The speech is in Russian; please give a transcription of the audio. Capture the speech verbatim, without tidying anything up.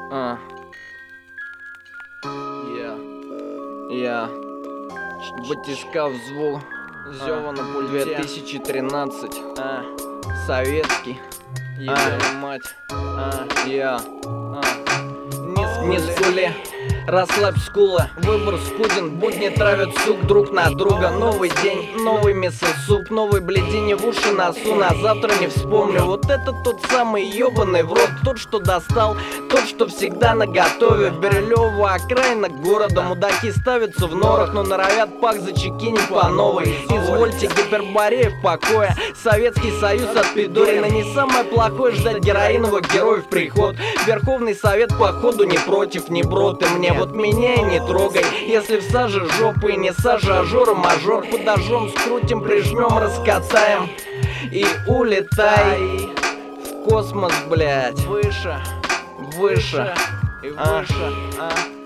А. Я. Я. Батискав звук. Зёва на пульте. две тысячи тринадцать. А. Советский. Ебаная мать. А. Я. А. Не скули. Расслабь скулы, выбор скуден, будни травят сук друг на друга. Новый день, новый мясо-суп, новый бледине в уши носу, на завтра не вспомню. Вот это тот самый ёбаный в рот, тот, что достал, тот, что всегда наготове. В Бирюлёво окраина города мудаки ставятся в норах, но норовят пак зачекинить по новой. Извольте гиперборея в покое, Советский Союз от Пидорина. Не самое плохое ждать героиновых героев приход. Верховный Совет походу не против, не брод, и мне вот меня и не трогай. Если в саже жопы и не сажа, а жора мажор. Подожжем, скрутим, прижмем, раскатаем и улетай в космос, блядь. Выше, выше и выше, а.